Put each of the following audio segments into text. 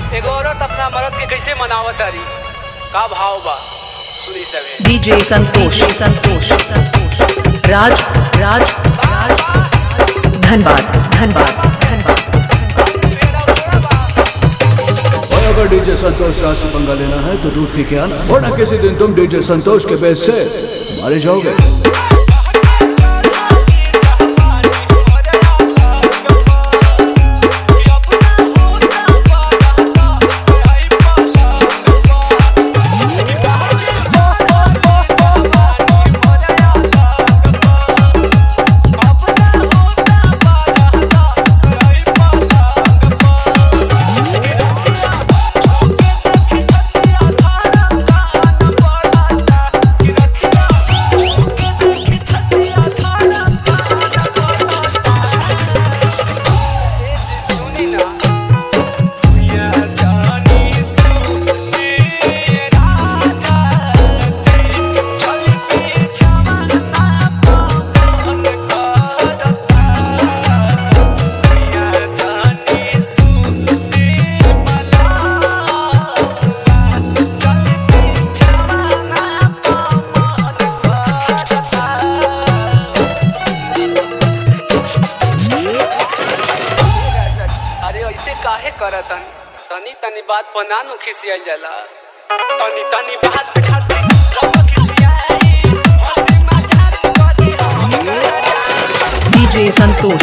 एगो औरत अपना मर्द के कैसे मनावत तारी का भाव बा सुनी सबे। डीजे संतोष संतोष राज राज राज धनबाद धनबाद धनबाद। और अगर डीजे संतोष राज से पंगा लेना है तो दूध पी के आना, वरना किसी दिन तुम डीजे संतोष के बेस से मारे जाओगे। काहे करतन तनी तनी बात पर ना नु खिसियाल जाला। तनी तनी बात खातिर डीजे संतोष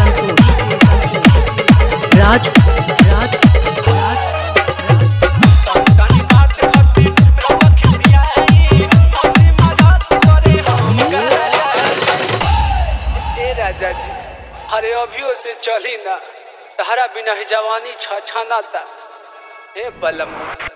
राज राज राज। ए राजा जी अरे अभियो से चली ना, तहरा बिना ही जवानी छछनाता। हे बलम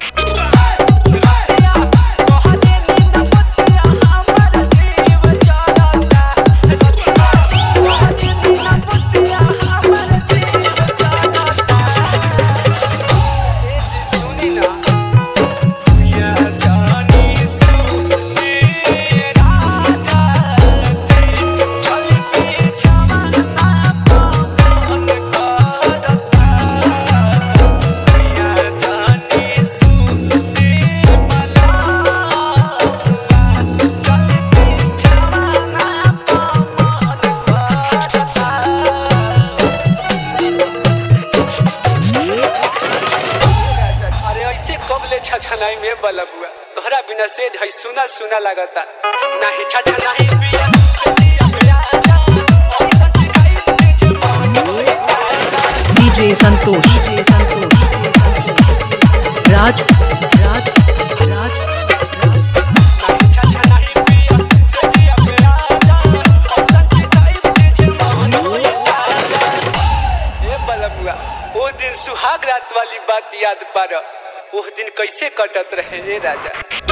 छछनाई में बलबुआ तोहरा बिना सेज है सुना सुना लगता। नाही छछनाई पिया डीजे संतोष राज राज राज। ए बलबुआ वो दिन सुहाग रात वाली बात याद पार, उस दिन कैसे कटत रहे रे राजा।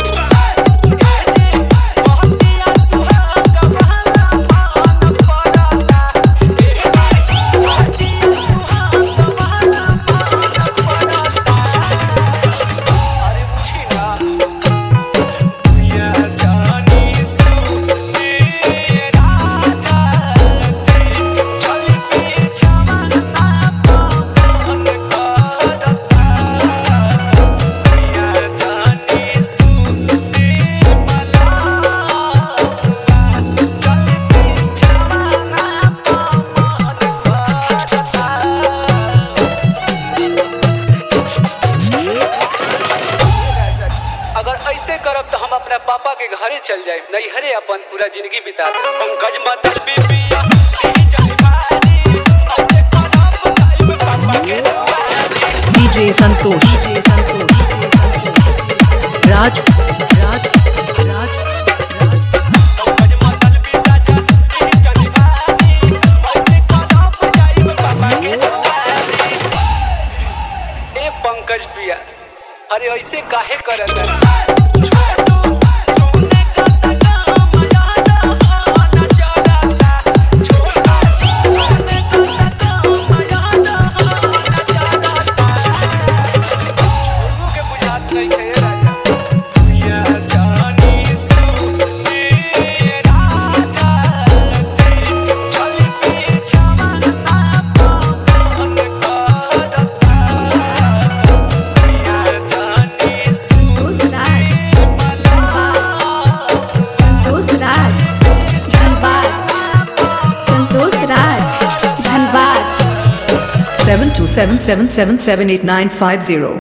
करब तो हम अपना पापा के घरे चल जाए, नैहरे अपन पूरा जिंदगी बिता दे। पंकज मतल बीबिया डीजे संतोष राज राज राज। ए पंकज पिया अरे ऐसे काहे करत 72777789950.